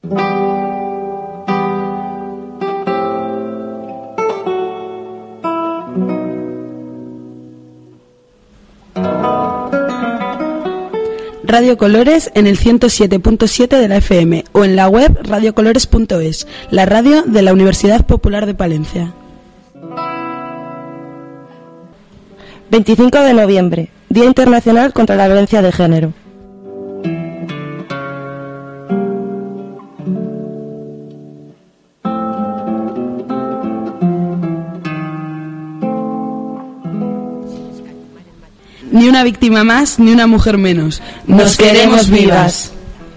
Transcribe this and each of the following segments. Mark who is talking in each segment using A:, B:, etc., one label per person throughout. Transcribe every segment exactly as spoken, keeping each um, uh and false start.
A: Radio Colores en el ciento siete punto siete de la F M o en la web radio colores punto es, la radio de la Universidad Popular de Palencia.
B: veinticinco de noviembre, Día Internacional contra la Violencia de Género.
A: Ni una víctima más, ni una mujer menos. Nos queremos vivas.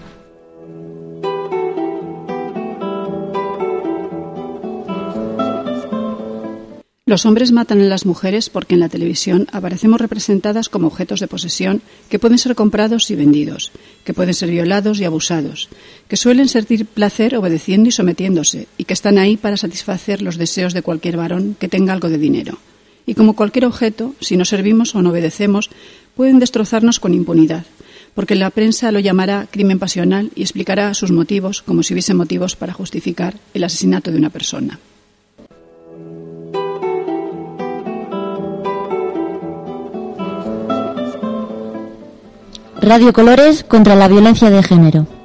C: Los hombres matan a las mujeres porque en la televisión aparecemos representadas como objetos de posesión que pueden ser comprados y vendidos, que pueden ser violados y abusados, que suelen sentir placer obedeciendo y sometiéndose y que están ahí para satisfacer los deseos de cualquier varón que tenga algo de dinero. Y como cualquier objeto, si no servimos o no obedecemos, pueden destrozarnos con impunidad, porque la prensa lo llamará crimen pasional y explicará sus motivos como si hubiese motivos para justificar el asesinato de una persona.
D: Radio Colores contra la violencia de género.